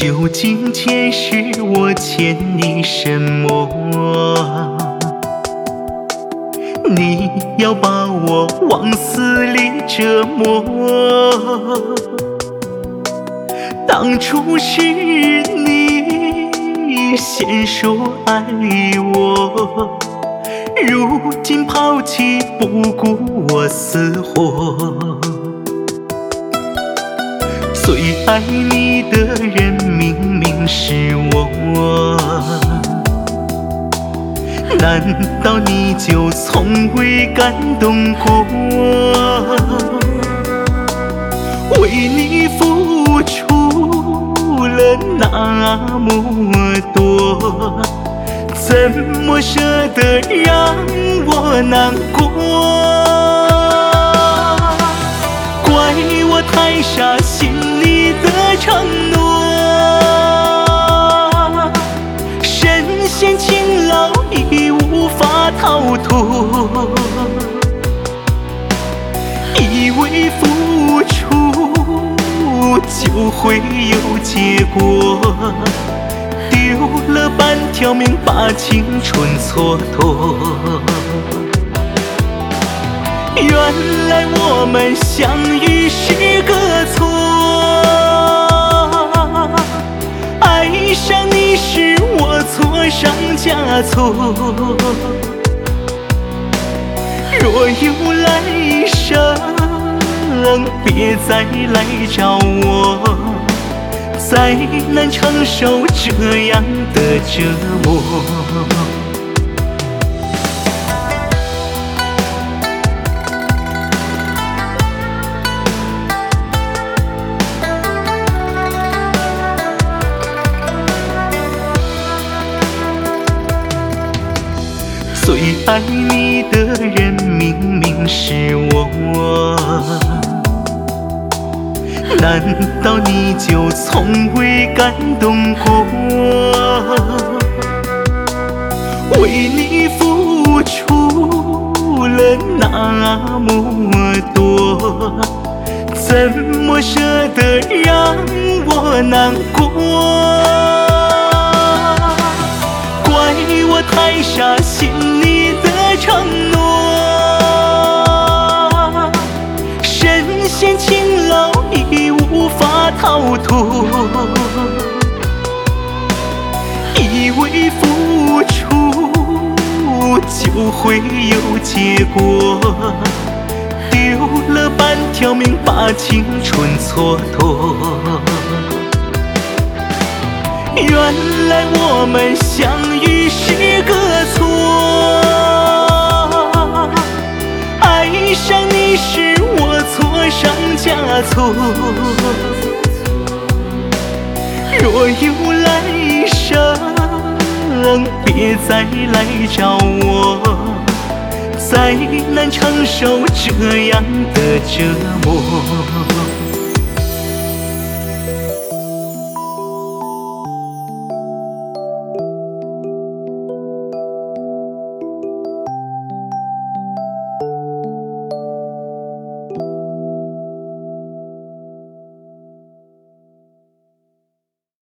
究竟前世我欠你什么？你要把我往死里折磨。当初是你先说爱我，如今抛弃不顾我死活。最爱你的人明明是我，难道你就从未感动过？为你付出了那么多，怎么舍得让我难过？怪我太傻，信你的承诺，深陷情牢已无法逃脱，以为付出就会有结果，丢了半条命把青春蹉跎。原来我们相遇是个错，爱上你是我错上加错。若有来生，别再来找我，再难承受这样的折磨。最爱你的人明明是我，难道你就从未感动过？为你付出了那么多，怎么舍得让我难过？怪我太傻，信你的承诺，深陷情牢已无法逃脱，以为付出就会有结果，丢了半条命把青春蹉跎。原来我们相遇是个错，爱上你是我错上加错。若有来生，别再来找我，再难承受这样的折磨。